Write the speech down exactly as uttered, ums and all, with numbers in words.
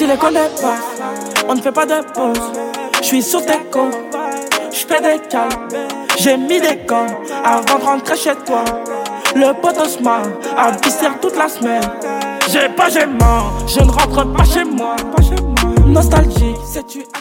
Si les comptes dépassent, on ne fait pas de pause. J'suis sur tes comptes, j'fais des calmes. J'ai mis des gants avant de rentrer chez toi. Le potosma a viscère toute la semaine. J'ai pas, j'ai mort, je ne rentre pas chez moi. Nostalgique, sais-tu